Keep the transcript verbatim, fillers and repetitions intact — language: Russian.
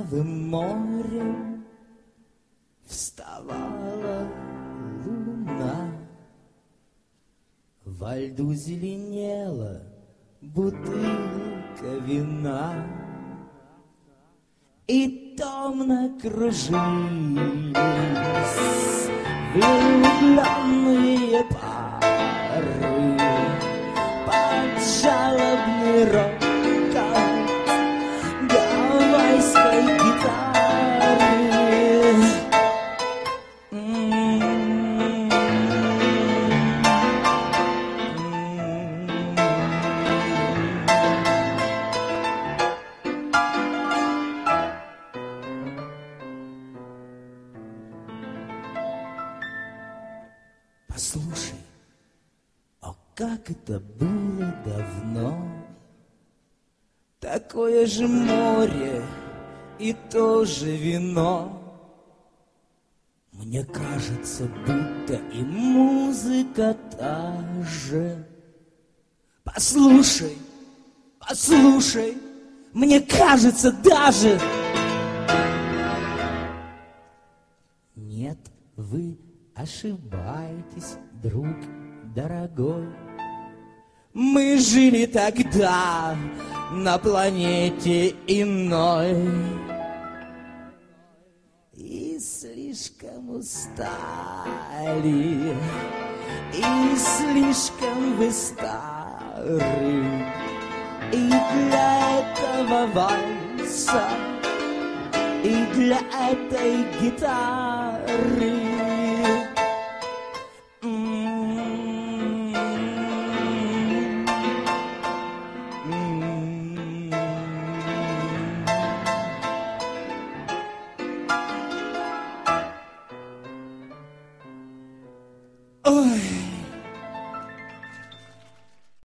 кровавым морем вставала луна. Во льду зеленела бутылка вина, и томно кружились влюбленные пары под жалобный рокот гавайской гитары. Послушай, о, как это было давно, такое же море и то же вино. Мне кажется, будто и музыка та же. Послушай, послушай, мне кажется даже... Нет, вы ошибаетесь, друг дорогой. Мы жили тогда на планете иной и слишком устали, и слишком вы стары, и для этого вальса, и для этой гитары.